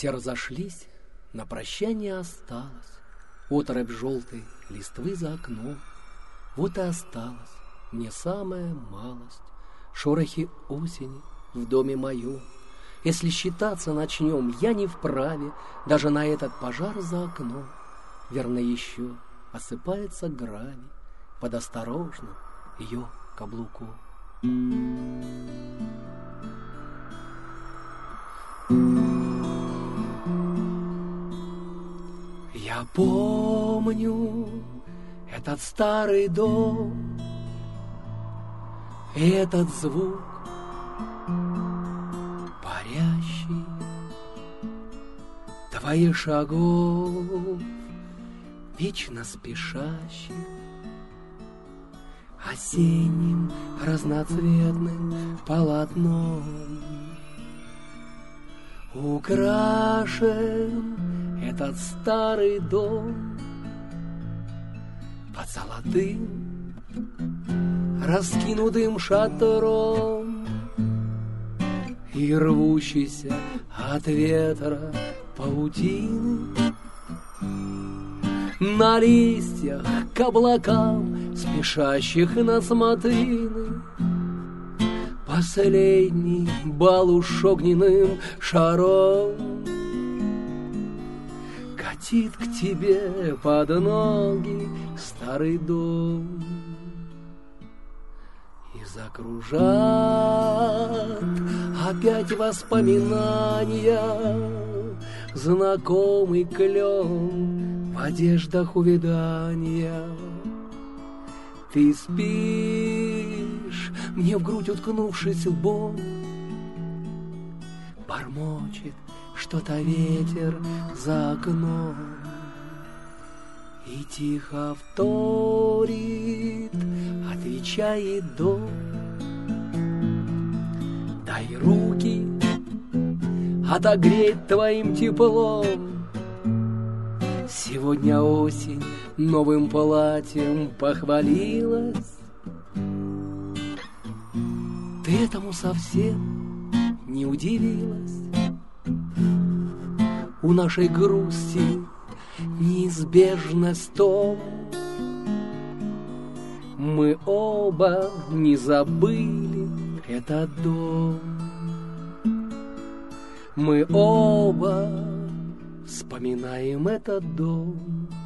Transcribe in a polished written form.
Все разошлись, на прощание осталось оторопь желтой листвы за окном. Вот и осталась мне самая малость шорохи осени в доме моем. Если считаться начнем, я не вправе даже на этот пожар за окном. Верно, еще осыпается гравий под осторожным ее каблуком. Я помню этот старый дом, этот звук парящий твоих шагов, вечно спешащих, осенним разноцветным полотном. Украшен этот старый дом под золотым раскинутым шатром, и рвущийся от ветра паутины на листьях к облакам, спешащих на смотрины. Последний бал уж огненным шаром катит к тебе под ноги старый дом и закружат опять воспоминания, знакомый клен в одеждах увядания. Ты спишь, мне в грудь уткнувшись лбом, бормочет что-то ветер за окном, и тихо вторит, отвечает дом. Дай руки отогреть твоим теплом. Сегодня осень новым платьем похвалилась. Ты этому совсем не удивилась. У нашей грусти неизбежность том. Мы оба не забыли этот дом. Мы оба вспоминаем этот дом.